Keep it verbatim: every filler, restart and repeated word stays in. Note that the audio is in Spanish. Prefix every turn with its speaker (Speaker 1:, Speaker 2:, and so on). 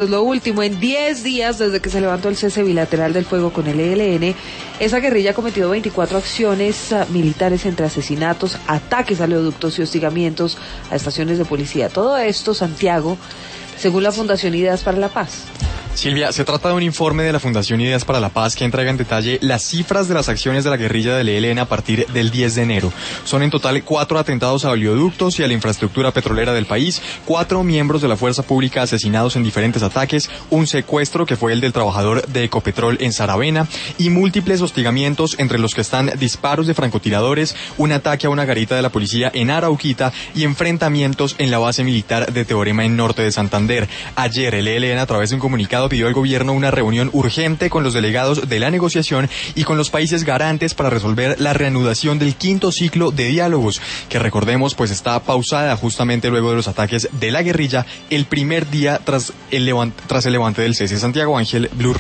Speaker 1: Lo último, en diez días desde que se levantó el cese bilateral del fuego con el E L N, esa guerrilla ha cometido veinticuatro acciones uh, militares entre asesinatos, ataques a oleoductos y hostigamientos a estaciones de policía. Todo esto, Santiago, según la Fundación Ideas para la Paz.
Speaker 2: Silvia, se trata de un informe de la Fundación Ideas para la Paz que entrega en detalle las cifras de las acciones de la guerrilla del E L N a partir del diez de enero. Son en total cuatro atentados a oleoductos y a la infraestructura petrolera del país, cuatro miembros de la fuerza pública asesinados en diferentes ataques, un secuestro que fue el del trabajador de Ecopetrol en Saravena y múltiples hostigamientos entre los que están disparos de francotiradores, un ataque a una garita de la policía en Arauquita y enfrentamientos en la base militar de Teorema en norte de Santander. Ayer el E L N a través de un comunicado pidió al gobierno una reunión urgente con los delegados de la negociación y con los países garantes para resolver la reanudación del quinto ciclo de diálogos, que recordemos pues está pausada justamente luego de los ataques de la guerrilla el primer día tras el levante, tras el levante del cese. Santiago Ángel, Blue.